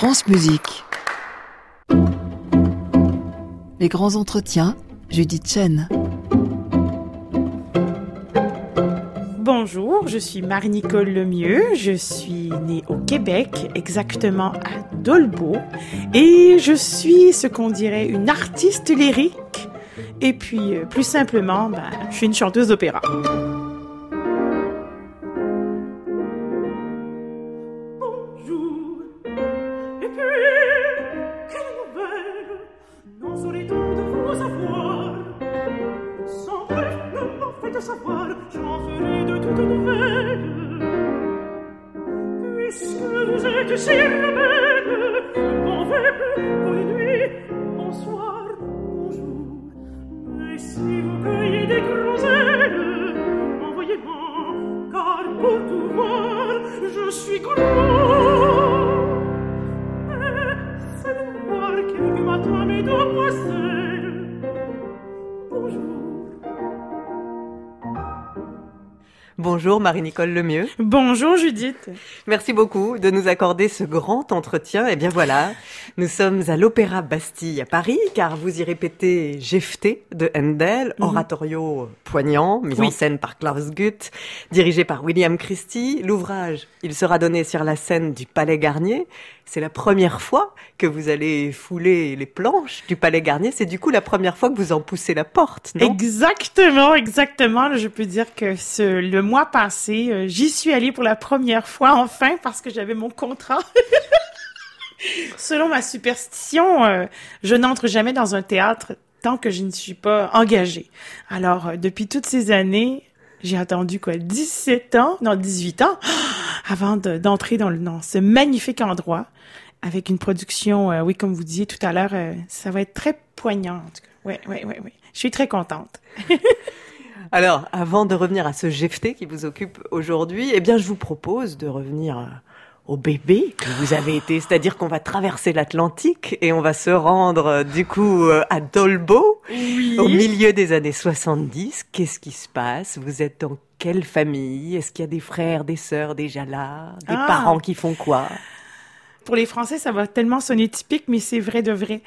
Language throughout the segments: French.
France Musique. Les grands entretiens, Judith Chen. Bonjour, je suis Marie-Nicole Lemieux, je suis née au Québec, exactement à Dolbeau, et je suis ce qu'on dirait une artiste lyrique, et puis plus simplement, je suis une chanteuse d'opéra. Bonjour Marie-Nicole Lemieux. Bonjour Judith. Merci beaucoup de nous accorder ce grand entretien. Et bien voilà, nous sommes à l'Opéra Bastille à Paris, car vous y répétez Jephté de Handel, oratorio poignant, mis en scène par Klaus Guth, dirigé par William Christie. L'ouvrage, il sera donné sur la scène du Palais Garnier. C'est la première fois que vous allez fouler les planches du Palais Garnier. C'est du coup la première fois que vous en poussez la porte, non? Exactement. Je peux dire que le mois passé, j'y suis allée pour la première fois, enfin, parce que j'avais mon contrat. Selon ma superstition, je n'entre jamais dans un théâtre tant que je ne suis pas engagée. Alors, depuis toutes ces années, j'ai attendu 18 ans, avant d'entrer dans ce magnifique endroit, avec une production, oui, comme vous disiez tout à l'heure, ça va être très poignant, en tout cas. Oui. Je suis très contente. Alors, avant de revenir à ce Jephté qui vous occupe aujourd'hui, je vous propose de revenir au bébé que vous avez été, c'est-à-dire qu'on va traverser l'Atlantique et on va se rendre, du coup, à Dolbeau, au milieu des années 70. Qu'est-ce qui se passe? Vous êtes dans quelle famille? Est-ce qu'il y a des frères, des sœurs déjà là? Des parents qui font quoi? Pour les Français, ça va tellement sonner typique, mais c'est vrai de vrai.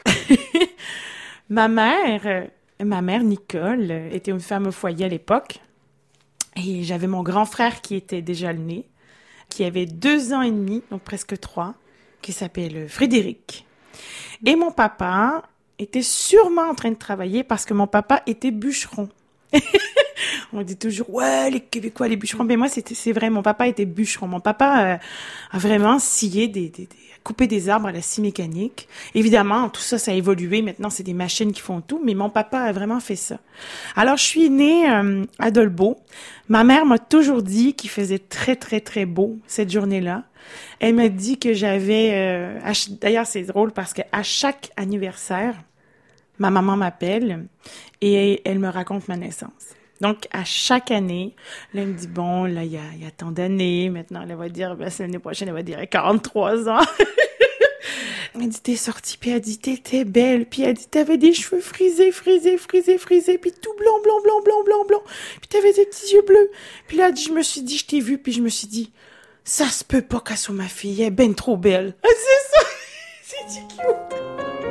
Ma mère, Nicole, était une femme au foyer à l'époque. Et j'avais mon grand frère qui était déjà né, qui avait 2 ans et demi, donc presque 3, qui s'appelle Frédéric. Et mon papa était sûrement en train de travailler parce que mon papa était bûcheron. On dit toujours, ouais, les Québécois, les bûcherons. Mais moi, c'est vrai, mon papa était bûcheron. Mon papa a vraiment scié coupé des arbres à la scie mécanique. Évidemment, tout ça a évolué. Maintenant, c'est des machines qui font tout. Mais mon papa a vraiment fait ça. Alors, je suis née à Dolbeau. Ma mère m'a toujours dit qu'il faisait très, très, très beau cette journée-là. Elle m'a dit que j'avais... d'ailleurs, c'est drôle parce qu'à chaque anniversaire, ma maman m'appelle et elle me raconte ma naissance. Donc, à chaque année, là, elle me dit, bon, là, il y a tant d'années. Maintenant, elle va dire, c'est l'année prochaine, elle va dire, 43 ans. Elle dit, t'es sortie, puis elle dit, t'étais belle. Puis elle dit, t'avais des cheveux frisés, puis tout blanc. Puis t'avais des petits yeux bleus. Puis là, je me suis dit, je t'ai vu, puis je me suis dit, ça se peut pas qu'elle soit ma fille, elle est ben trop belle. Ah, c'est ça! C'est cute!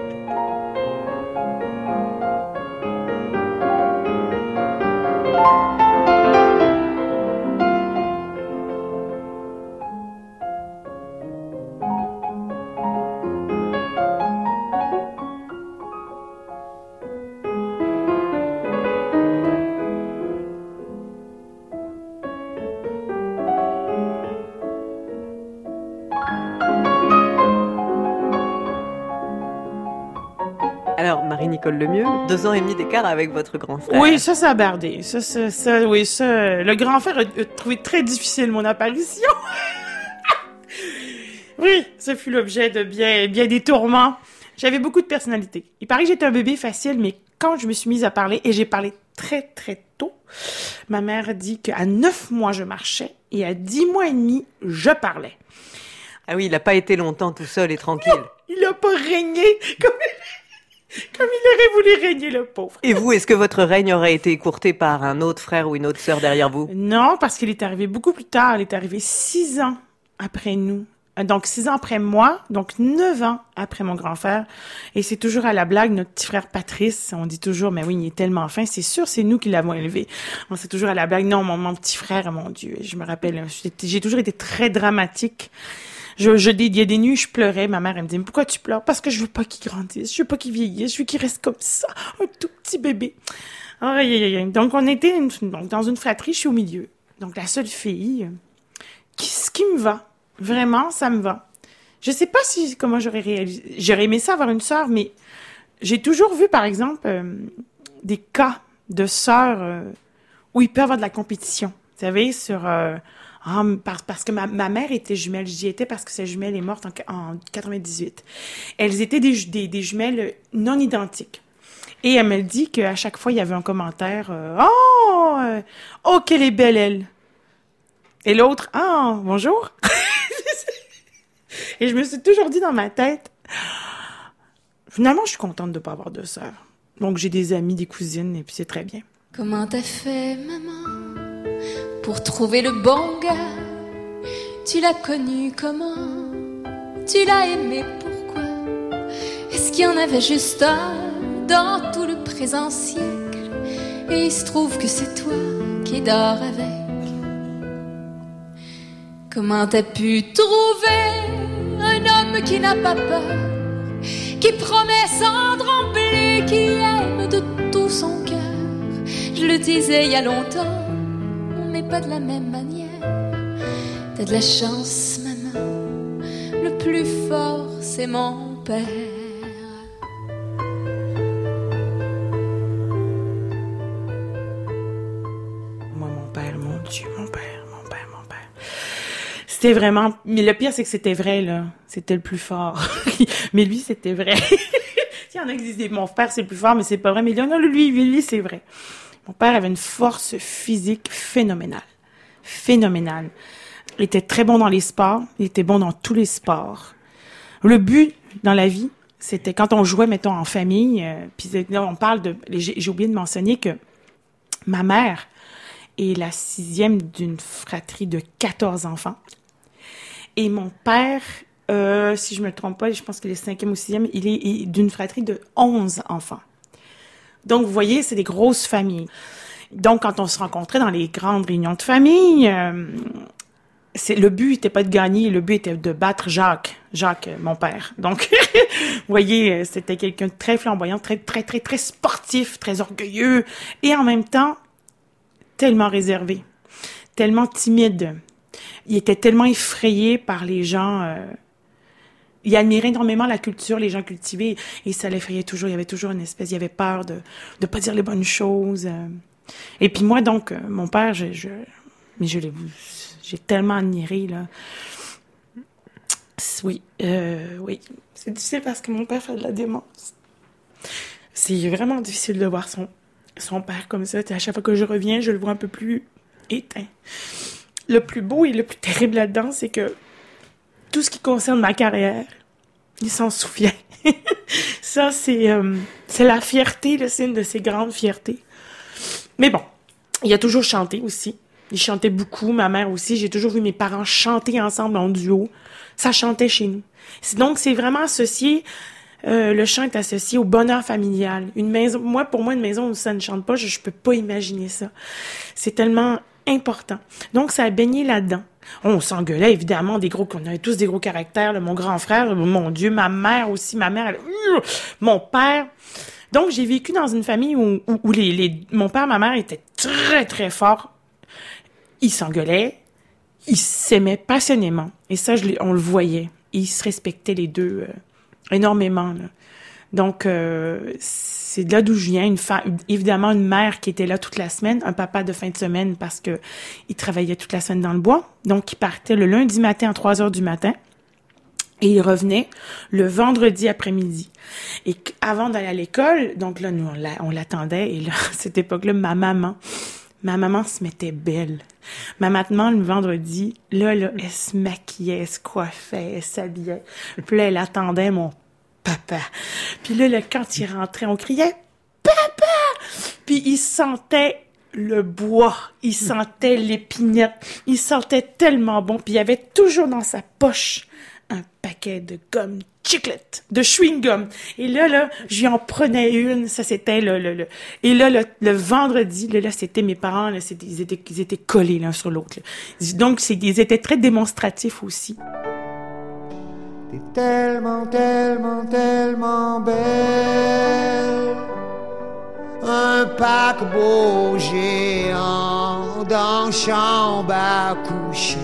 Alors, Marie-Nicole Lemieux, 2 ans et demi d'écart avec votre grand frère. Oui, ça a bardé. Le grand frère a trouvé très difficile mon apparition. Oui, ce fut l'objet de bien des tourments. J'avais beaucoup de personnalité. Il paraît que j'étais un bébé facile, mais quand je me suis mise à parler, et j'ai parlé très, très tôt, ma mère a dit qu'à 9 mois, je marchais, et à 10 mois et demi, je parlais. Ah oui, il n'a pas été longtemps tout seul et tranquille. Non, il n'a pas régné comme il aurait voulu régner, le pauvre. Et vous, est-ce que votre règne aurait été écourté par un autre frère ou une autre sœur derrière vous? Non, parce qu'il est arrivé beaucoup plus tard. Il est arrivé 6 ans après nous. Donc, 6 ans après moi, donc 9 ans après mon grand frère. Et c'est toujours à la blague, notre petit frère Patrice, on dit toujours, mais oui, il est tellement fin, c'est sûr, c'est nous qui l'avons élevé. On sait toujours à la blague, non, mon petit frère, mon Dieu, je me rappelle, j'ai toujours été très dramatique. Il y a des nuits, je pleurais, ma mère, elle me dit, mais pourquoi tu pleures? Parce que je veux pas qu'il grandisse, je veux pas qu'il vieillisse, je veux qu'il reste comme ça, un tout petit bébé. Aïe, aïe, aïe. Donc, on était donc, dans une fratrie, je suis au milieu. Donc, la seule fille, ce qui me va. Vraiment, ça me va. Je sais pas comment j'aurais réalisé. J'aurais aimé ça avoir une sœur, mais j'ai toujours vu, par exemple, des cas de sœurs où il peut y avoir de la compétition. Vous savez, parce que ma mère était jumelle. J'y étais parce que sa jumelle est morte en 98. Elles étaient des jumelles non identiques. Et elle me dit qu'à chaque fois, il y avait un commentaire « Oh, qu'elle est belle, elle! » Et l'autre « Ah, bonjour! » Et je me suis toujours dit dans ma tête, finalement, je suis contente de ne pas avoir de sœur. Donc, j'ai des amis, des cousines, et puis c'est très bien. Comment t'as fait, maman, pour trouver le bon gars? Tu l'as connu comment? Tu l'as aimé pourquoi? Est-ce qu'il y en avait juste un dans tout le présent siècle? Et il se trouve que c'est toi qui dors avec. Comment t'as pu trouver un homme qui n'a pas peur, qui promet sans trembler, qui aime de tout son cœur? Je le disais il y a longtemps, on n'est pas de la même manière. T'as de la chance, maman, le plus fort c'est mon père. Moi, mon père, mon Dieu, mon père. C'était vraiment... Mais le pire, c'est que c'était vrai, là. C'était le plus fort. Mais lui, c'était vrai. Il y en a qui disent, mon père, c'est le plus fort, mais c'est pas vrai. Mais non, lui, c'est vrai. Mon père avait une force physique phénoménale. Phénoménale. Il était très bon dans les sports. Il était bon dans tous les sports. Le but dans la vie, c'était quand on jouait, mettons, en famille, puis là, on parle de... J'ai oublié de mentionner que ma mère est la 6e d'une fratrie de 14 enfants. Et mon père, si je me trompe pas, je pense qu'il est 5e ou 6e, il est d'une fratrie de 11 enfants. Donc, vous voyez, c'est des grosses familles. Donc, quand on se rencontrait dans les grandes réunions de famille, le but n'était pas de gagner, le but était de battre Jacques, mon père. Donc, vous voyez, c'était quelqu'un de très flamboyant, très, très, très, très sportif, très orgueilleux, et en même temps, tellement réservé, tellement timide. Il était tellement effrayé par les gens. Il admirait énormément la culture, les gens cultivés, et ça l'effrayait toujours. Il y avait toujours une espèce, il avait peur de pas dire les bonnes choses. Et puis moi, donc, mon père, j'ai tellement admiré, là. Oui, oui. C'est difficile parce que mon père fait de la démence. C'est vraiment difficile de voir son père comme ça. À chaque fois que je reviens, je le vois un peu plus éteint. Le plus beau et le plus terrible là-dedans, c'est que tout ce qui concerne ma carrière, il s'en souvient. Ça, c'est la fierté, le signe de ses grandes fiertés. Mais bon, il a toujours chanté aussi. Il chantait beaucoup, ma mère aussi. J'ai toujours vu mes parents chanter ensemble en duo. Ça chantait chez nous. Donc, c'est vraiment associé... le chant est associé au bonheur familial. Pour moi, une maison où ça ne chante pas, je peux pas imaginer ça. C'est tellement important. Donc, ça a baigné là-dedans. On s'engueulait, évidemment, on avait tous des gros caractères. Là, mon grand frère, mon Dieu, ma mère aussi, mon père. Donc, j'ai vécu dans une famille où mon père, ma mère étaient très, très forts. Ils s'engueulaient, ils s'aimaient passionnément. Et ça, on le voyait. Ils se respectaient les deux énormément, là. Donc, c'est de là d'où je viens. Évidemment, une mère qui était là toute la semaine, un papa de fin de semaine parce que il travaillait toute la semaine dans le bois. Donc, il partait le lundi matin à 3h du matin et il revenait le vendredi après-midi. Et avant d'aller à l'école, donc là, nous, on l'attendait. Et là, à cette époque-là, ma maman se mettait belle. Ma maman, le vendredi, là, elle se maquillait, elle se coiffait, elle s'habillait. Puis là, elle attendait mon papa. Puis là, quand il rentrait, on criait « Papa! » Puis il se sentait le bois, il sentait l'épinette, il sentait tellement bon. Puis il y avait toujours dans sa poche un paquet de gomme chiclette, de chewing-gum. Et là, j'y en prenais une. Ça, c'était Et là, le vendredi, là, c'était mes parents, là, ils étaient collés l'un sur l'autre. Là. Donc, ils étaient très démonstratifs aussi. T'es tellement, tellement, tellement belle. Un paquebot géant dans chambre à coucher.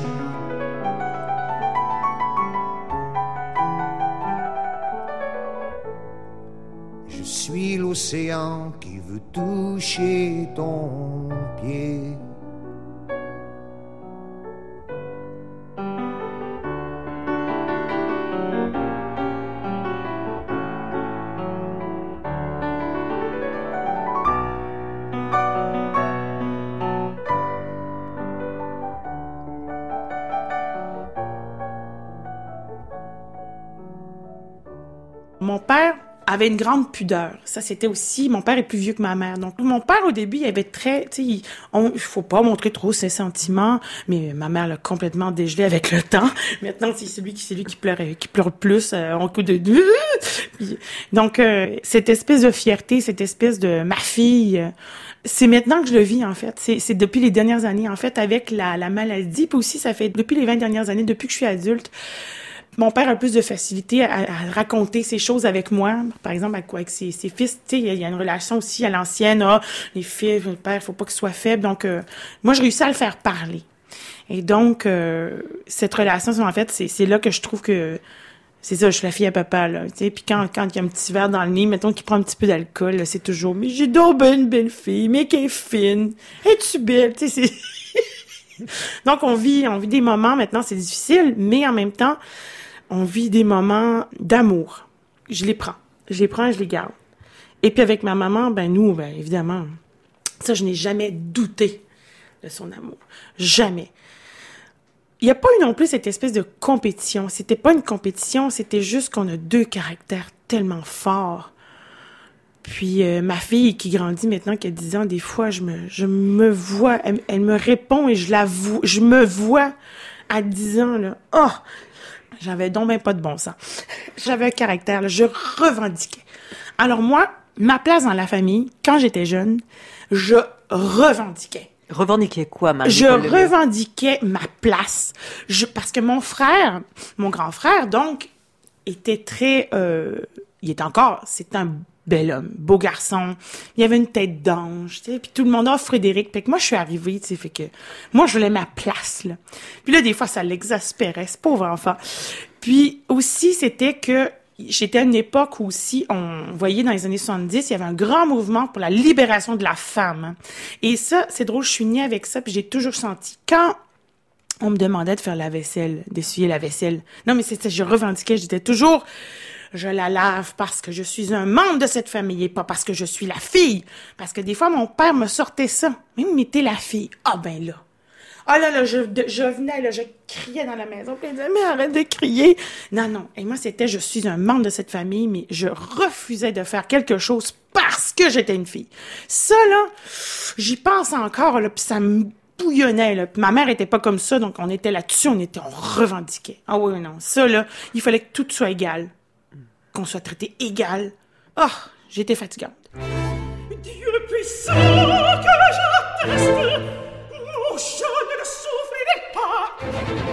Je suis l'océan qui veut toucher ton pied. Mon père avait une grande pudeur. Ça, c'était aussi... Mon père est plus vieux que ma mère. Donc, mon père, au début, il avait très... Tu sais, il faut pas montrer trop ses sentiments, mais ma mère l'a complètement dégelé avec le temps. Maintenant, c'est celui qui pleure le plus, en coup de... Donc, cette espèce de fierté, cette espèce de ma fille... c'est maintenant que je le vis, en fait. C'est depuis les dernières années, en fait, avec la maladie. Puis aussi, ça fait depuis les 20 dernières années, depuis que je suis adulte, mon père a plus de facilité à raconter ces choses avec moi. Par exemple, avec ses fils, tu sais, il y a une relation aussi à l'ancienne. Ah, les filles, le père, faut pas qu'ils soient faibles. Donc, moi, je réussis à le faire parler. Et donc, cette relation, en fait, c'est là que je trouve que c'est ça, je suis la fille à papa, là. Tu sais, puis quand il y a un petit verre dans le nez, mettons qu'il prend un petit peu d'alcool, là, c'est toujours, mais j'ai donc ben une belle fille, mais qu'elle est fine. Es-tu belle? Tu sais, c'est... Donc, on vit des moments, maintenant, c'est difficile, mais en même temps, on vit des moments d'amour. Je les prends et je les garde. Et puis avec ma maman, évidemment, ça, je n'ai jamais douté de son amour. Jamais. Il n'y a pas eu non plus cette espèce de compétition. C'était pas une compétition, c'était juste qu'on a deux caractères tellement forts. Puis ma fille qui grandit maintenant, qui a 10 ans, des fois, je me vois, elle me répond et je me vois à 10 ans, là. Oh! J'avais donc ben pas de bon sens. J'avais un caractère, là, je revendiquais. Alors moi, ma place dans la famille, quand j'étais jeune, je revendiquais. Revendiquer quoi, Marie? Je revendiquais ma place. Parce que mon grand frère, donc, était très... c'est un bel homme, beau garçon. Il avait une tête d'ange, tu sais. Puis tout le monde, Frédéric. Fait que moi, je suis arrivée, tu sais. Fait que moi, je voulais ma place, là. Puis là, des fois, ça l'exaspérait, ce pauvre enfant. Puis aussi, c'était que j'étais à une époque où aussi, on voyait dans les années 70, il y avait un grand mouvement pour la libération de la femme. Hein. Et ça, c'est drôle, je suis née avec ça, puis j'ai toujours senti. Quand on me demandait de faire la vaisselle, d'essuyer la vaisselle, non, mais je revendiquais, je disais toujours... Je la lave parce que je suis un membre de cette famille et pas parce que je suis la fille. Parce que des fois, mon père me sortait ça. Mais t'es la fille. Ah ben là. Ah là, je venais, là, je criais dans la maison. Puis il disait, mais arrête de crier. Non. Et moi, c'était, je suis un membre de cette famille, mais je refusais de faire quelque chose parce que j'étais une fille. Ça, là, j'y pense encore, là, puis ça me bouillonnait, là. Puis ma mère était pas comme ça, donc on était là-dessus, on revendiquait. Ah oui, non. Ça, là, il fallait que tout soit égal. Qu'on soit traité égal. Ah, j'étais fatigante. Dieu puissant que j'atteste, non, je ne le souffrirai pas.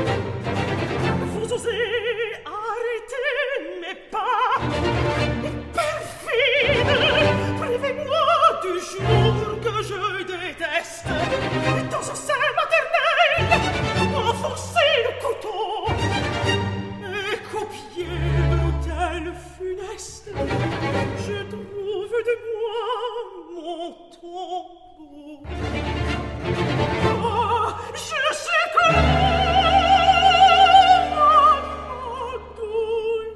Vous osez arrêter mes pas. Perfide, privez-moi du jour que je déteste. Dans ce sein maternel, enfoncez le couteau et copiez l'autel funeste. Je trouve de moi mon tombeau. Ah, je sais que ma douleur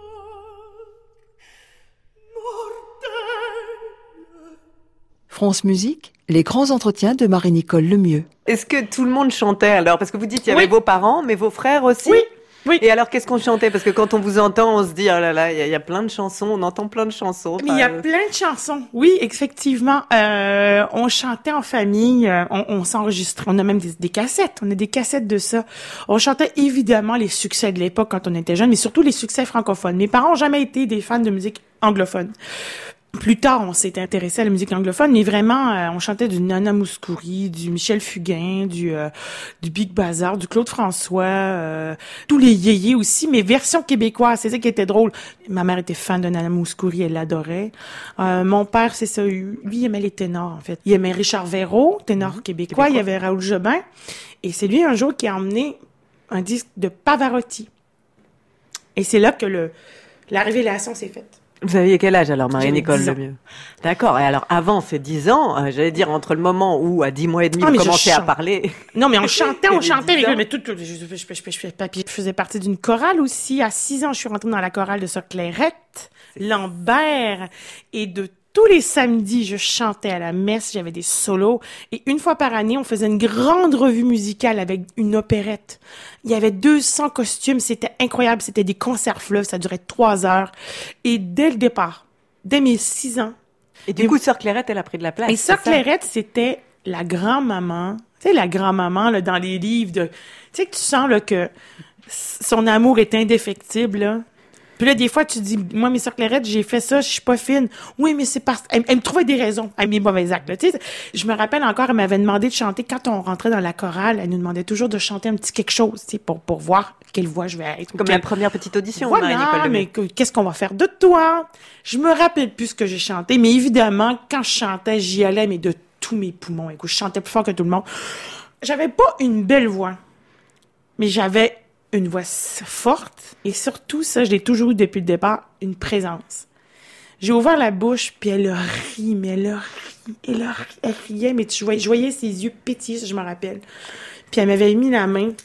mortelle. France Musique, les grands entretiens de Marie-Nicole Lemieux. Est-ce que tout le monde chantait alors? Parce que vous dites qu'il y avait vos parents, mais vos frères aussi? Oui. Oui. Et alors, qu'est-ce qu'on chantait? Parce que quand on vous entend, on se dit, oh là là, il y a plein de chansons, on entend plein de chansons. Mais il y a plein de chansons. Oui, effectivement. On chantait en famille, on s'enregistrait. On a même des cassettes. On a des cassettes de ça. On chantait évidemment les succès de l'époque quand on était jeune, mais surtout les succès francophones. Mes parents ont jamais été des fans de musique anglophone. Plus tard, on s'est intéressé à la musique anglophone, mais vraiment, on chantait du Nana Mouskouri, du Michel Fugain, du Big Bazar, du Claude François, tous les yéyés aussi, mais version québécoise. C'est ça qui était drôle. Ma mère était fan de Nana Mouskouri, elle l'adorait. Mon père, c'est ça, lui, il aimait les ténors, en fait. Il aimait Richard Verreau, ténor québécois. Il y avait Raoul Jobin. Et c'est lui, un jour, qui a emmené un disque de Pavarotti. Et c'est là que la révélation s'est faite. Vous aviez quel âge alors, Marie-Nicole J'avais 10 ans. Lemieux? D'accord. Et alors, avant ces 10 ans, j'allais dire entre le moment où, à 10 mois et demi, vous commencez à parler. Non, mais on chantait, mais tout, je Je faisais partie d'une chorale aussi. À 6 ans, je suis rentrée dans la chorale de Sœur Clairette, Lambert, et de tous les samedis, je chantais à la messe, j'avais des solos. Et une fois par année, on faisait une grande revue musicale avec une opérette. Il y avait 200 costumes, c'était incroyable. C'était des concerts fleuves, ça durait 3 heures. Et dès le départ, dès mes 6 ans... Et du coup, Sœur Clairette, elle a pris de la place. Et Sœur Clairette, c'était la grand-maman. Tu sais, la grand-maman, là, dans les livres de... Tu sais, que tu sens, là, que son amour est indéfectible, là. Puis là, des fois, tu dis, moi, mes Sœurs Clairette, j'ai fait ça, je suis pas fine. Oui, mais c'est parce... Elle me trouvait des raisons à mes mauvais actes, là. Tu sais, je me rappelle encore, elle m'avait demandé de chanter, quand on rentrait dans la chorale, elle nous demandait toujours de chanter un petit quelque chose, tu sais, pour voir quelle voix je vais être. Comme la première petite audition, voilà, Marie-Nicole mais qu'est-ce qu'on va faire de toi? Je me rappelle plus ce que j'ai chanté, mais évidemment, quand je chantais, j'y allais, mais de tous mes poumons. Écoute, je chantais plus fort que tout le monde. J'avais pas une belle voix, mais j'avais une voix forte, et surtout, ça, je l'ai toujours eu depuis le départ, une présence. J'ai ouvert la bouche, puis elle a ri, mais elle riait, mais je voyais ses yeux pétiller, ça, je me rappelle. Puis elle m'avait mis la main.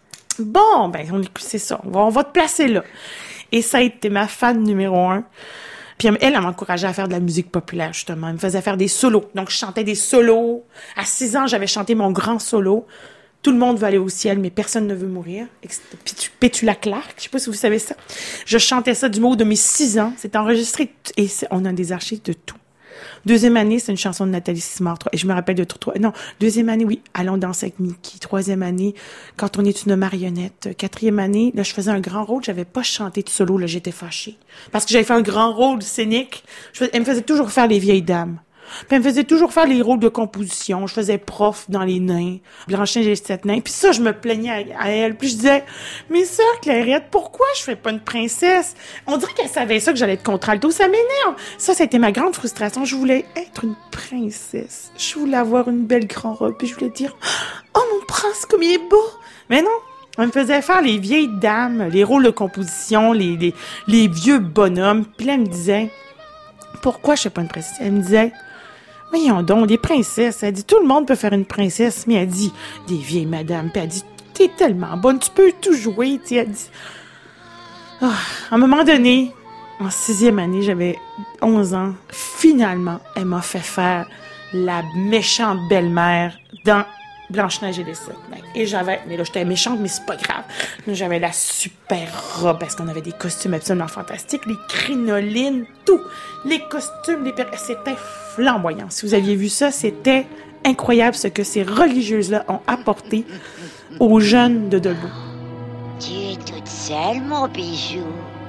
Bon, ben, c'est ça, on va te placer là. Et ça a été ma fan numéro 1. Puis elle m'encourageait à faire de la musique populaire, justement. Elle me faisait faire des solos. Donc, je chantais des solos. À 6 ans, j'avais chanté mon grand solo. Tout le monde veut aller au ciel, mais personne ne veut mourir. Pétula Clark, je sais pas si vous savez ça. Je chantais ça du mot de mes 6 ans. C'est enregistré et on a des archives de tout. 2e année, c'est une chanson de Nathalie Simard. Et je me rappelle de tout. Non, 2e année, oui, Allons danser avec Mickey. 3e année, Quand on est une marionnette. 4e année, là, je faisais un grand rôle. J'avais pas chanté de solo, là, j'étais fâchée. Parce que j'avais fait un grand rôle scénique. Elle me faisait toujours faire les vieilles dames. Puis elle me faisait toujours faire les rôles de composition. Je faisais prof dans les nains, Blanche-Neige et les 7 nains. Puis ça, je me plaignais à elle. Puis je disais, mais Sœur Clairette, pourquoi je fais pas une princesse? On dirait qu'elle savait ça, que j'allais être contralto. Ça m'énerve. Ça a été ma grande frustration. Je voulais être une princesse. Je voulais avoir une belle grande robe. Puis je voulais dire, oh mon prince, comme il est beau. Mais non. On me faisait faire les vieilles dames, les rôles de composition, les vieux bonhommes. Puis là, elle me disait, pourquoi je fais pas une princesse? Elle me disait, voyons donc, des princesses. Elle dit, tout le monde peut faire une princesse. Mais elle dit, des vieilles madames. Puis elle dit, t'es tellement bonne, tu peux tout jouer. T'sais. Elle dit, à un moment donné, en 6e année, j'avais 11 ans. Finalement, elle m'a fait faire la méchante belle-mère dans Blanche-Neige et les 7 nains. Et mais là, j'étais méchante, mais c'est pas grave. J'avais la super robe, parce qu'on avait des costumes absolument fantastiques, les crinolines, tout. Les costumes, c'était flamboyant. Si vous aviez vu ça, c'était incroyable ce que ces religieuses-là ont apporté aux jeunes de Debout. Tu es toute seule, mon bijou.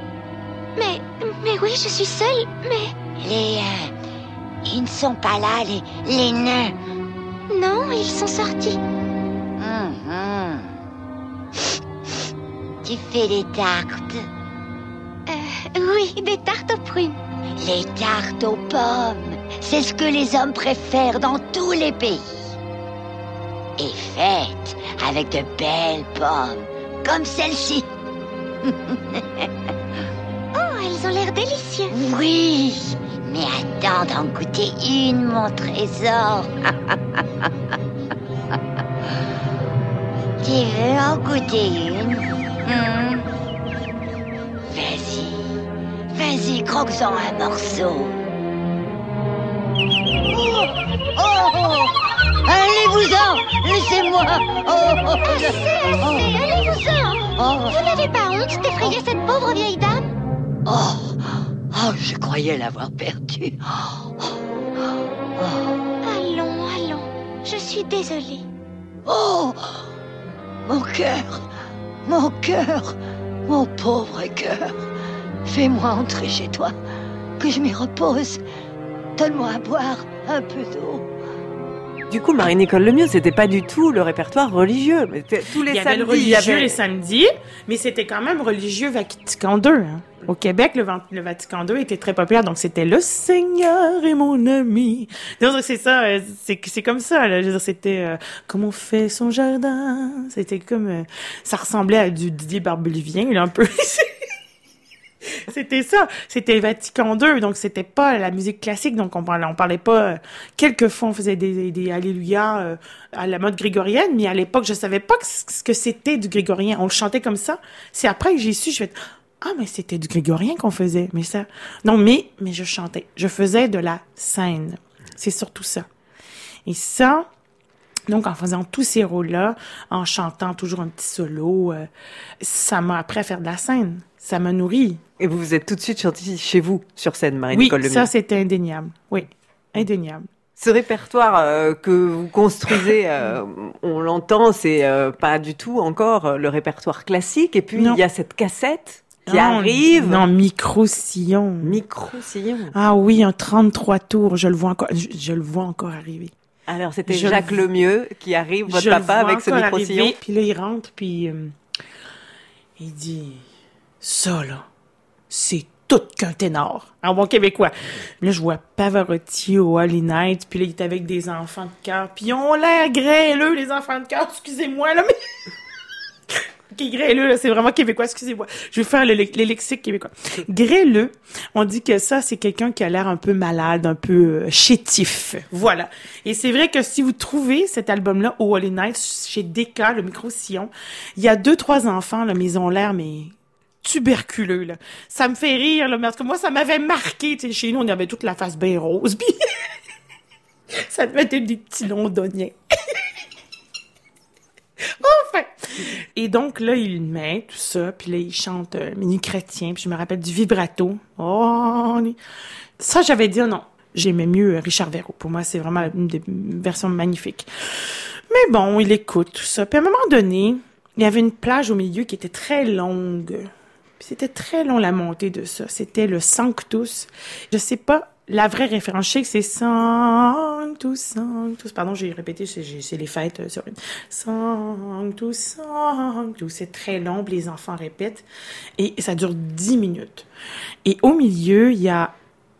Mais oui, je suis seule, mais... Ils ne sont pas là, les nains. Non, ils sont sortis. Tu fais des tartes? Oui, des tartes aux prunes. Les tartes aux pommes, c'est ce que les hommes préfèrent dans tous les pays. Et faites avec de belles pommes, comme celle-ci. Oh, elles ont l'air délicieuses. Oui, mais attends d'en goûter une, mon trésor. Tu veux en goûter une? Vas-y, croque-en un morceau. Oh, allez-vous-en, laissez-moi. Assez, allez-vous-en. Vous n'avez pas honte d'effrayer cette pauvre vieille dame? Oh, je croyais l'avoir perdue. Allons, je suis désolée. Oh, mon cœur, mon pauvre cœur. Fais-moi entrer chez toi, que je m'y repose. Donne-moi à boire un peu d'eau. Du coup, Marie-Nicole Lemieux, c'était pas du tout le répertoire religieux. Mais tous les Il y avait le religieux les samedis, mais c'était quand même religieux Vatican II. Hein. Au Québec, le Vatican II était très populaire, donc c'était le Seigneur est mon ami. Donc c'est ça, c'est comme ça. Là. Je veux dire, c'était comme on fait son jardin. C'était comme ça ressemblait à du Didier Barbelivien, là, un peu. C'était ça, c'était Vatican II, donc c'était pas la musique classique, donc on parlait pas, quelquefois on faisait des alléluia à la mode grégorienne, mais à l'époque je savais pas ce que c'était du grégorien, on le chantait comme ça, c'est après que j'ai su, je fais, mais c'était du grégorien qu'on faisait, mais ça, non, mais je chantais, je faisais de la scène, c'est surtout ça, et ça, donc, en faisant tous ces rôles-là, en chantant toujours un petit solo, ça m'a appris à faire de la scène. Ça m'a nourri. Et vous vous êtes tout de suite chanté chez vous, sur scène, Marie-Nicole Lemieux. Oui, ça, c'était indéniable. Oui, indéniable. Ce répertoire que vous construisez, on l'entend, c'est pas du tout encore le répertoire classique. Et puis, il y a cette cassette qui arrive. Non, micro-sillon. Micro-sillon. Ah oui, un 33 tours, je le vois encore arriver. Alors, c'était Jacques Lemieux qui arrive, votre papa, avec ce micro-sillon. Puis là, il rentre, puis il dit, ça, là, c'est tout qu'un ténor. En bon québécois. Là, je vois Pavarotti au Holy Night, puis là, il est avec des enfants de chœur, puis ils ont l'air grêleux, les enfants de chœur, excusez-moi, là, mais... OK, grêleux, là, c'est vraiment québécois, excusez-moi. Je vais faire le lexique québécois. Grêleux, on dit que ça, c'est quelqu'un qui a l'air un peu malade, un peu chétif. Voilà. Et c'est vrai que si vous trouvez cet album-là, au Holy Night, chez Decca, le micro-sillon, il y a 2-3 enfants, là, mais ils ont l'air, tuberculeux, là. Ça me fait rire, là, parce que moi, ça m'avait marqué, tu sais, chez nous, on avait toute la face bien rose, puis ça devait être des petits londoniens. Enfin! Et donc, là, il met tout ça, puis là, il chante Menu chrétien, puis je me rappelle du vibrato. Ça, j'avais dit non. J'aimais mieux Richard Verreau. Pour moi, c'est vraiment une des versions magnifiques. Mais bon, il écoute tout ça. Puis à un moment donné, il y avait une plage au milieu qui était très longue. Puis c'était très long, la montée de ça. C'était le Sanctus. Je sais pas, la vraie référence, je sais que c'est Sanctus, Sanctus. Pardon, j'ai répété, c'est les fêtes sur une. Sanctus, Sanctus. C'est très long, les enfants répètent. Et ça dure 10 minutes. Et au milieu, il y a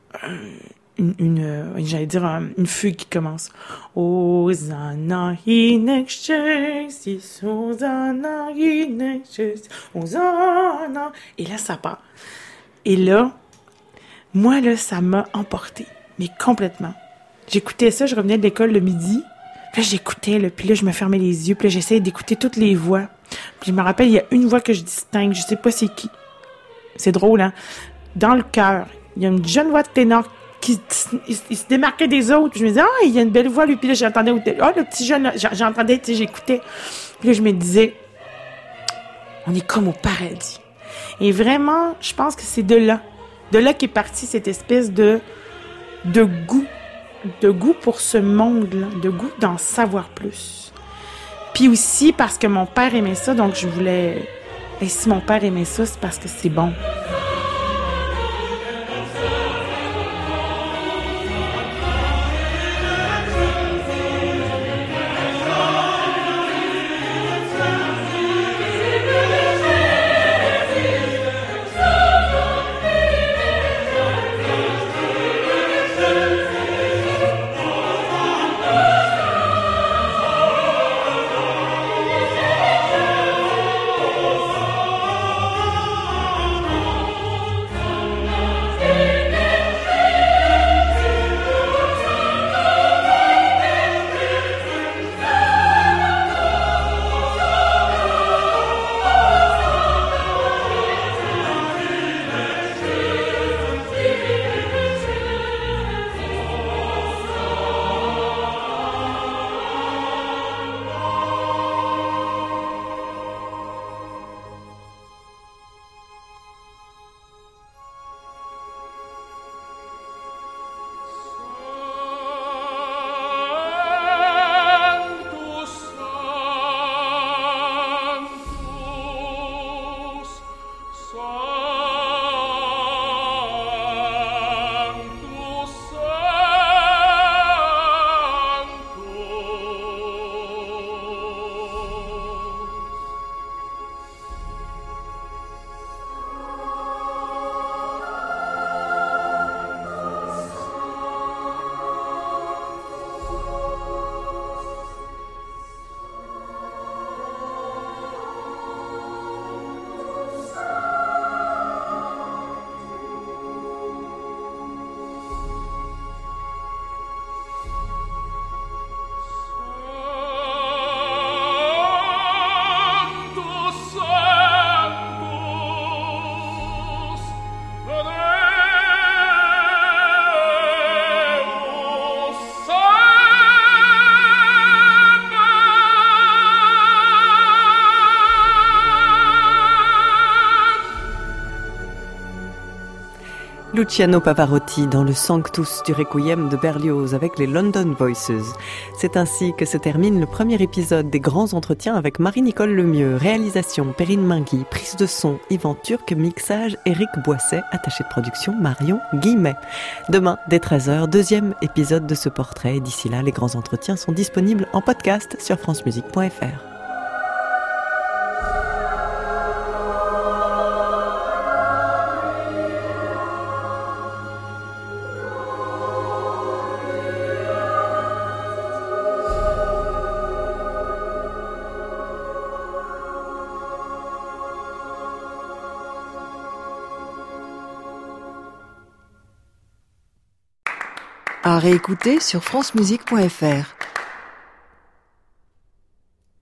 une fugue qui commence. Hosanna in excelsis, Hosanna in excelsis, Hosanna. Et là, ça part. Et là, moi, là, ça m'a emportée, mais complètement. J'écoutais ça, je revenais de l'école le midi, puis là, j'écoutais, là, puis là, je me fermais les yeux, puis là, j'essayais d'écouter toutes les voix. Puis je me rappelle, il y a une voix que je distingue, je sais pas c'est qui. C'est drôle, hein? Dans le chœur, il y a une jeune voix de ténor qui il se démarquait des autres. Puis je me disais, il y a une belle voix, lui, puis là, j'entendais, le petit jeune, là, j'entendais, tu sais, j'écoutais. Puis là, je me disais, on est comme au paradis. Et vraiment, je pense que c'est de là qu'est partie cette espèce de goût pour ce monde-là, de goût d'en savoir plus. Puis aussi parce que mon père aimait ça, donc je voulais... Et si mon père aimait ça, c'est parce que c'est bon. Luciano Pavarotti dans le Sanctus du Requiem de Berlioz avec les London Voices. C'est ainsi que se termine le premier épisode des grands entretiens avec Marie-Nicole Lemieux, réalisation Perrine Mingui, prise de son Yvan Turc, mixage Éric Boisset, attaché de production Marion Guillemet. Demain, dès 13h, deuxième épisode de ce portrait. D'ici là, les grands entretiens sont disponibles en podcast sur francemusique.fr. À réécouter sur francemusique.fr.